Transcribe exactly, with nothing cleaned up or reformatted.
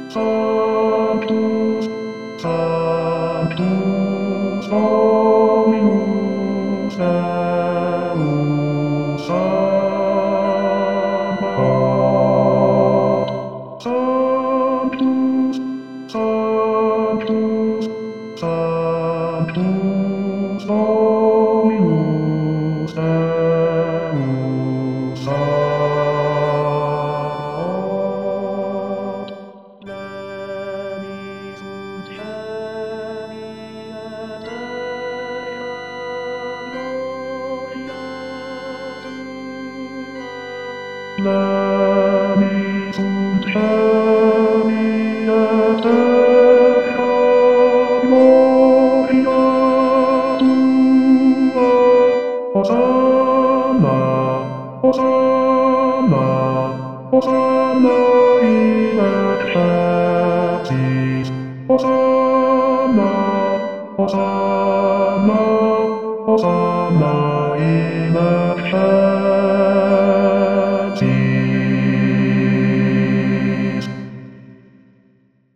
Sanctus, Sanctus Dominus Deus Sabaoth. Sanctus, Sanctus, Sanctus Dominus Deus Sabaoth. Pleni sunt cieli et terra gloria tua. Pleni sunt cieli et terra gloria tua. Hosanna, Hosanna, Hosanna in excelsis. Hosanna, Hosanna, Hosanna in excelsis.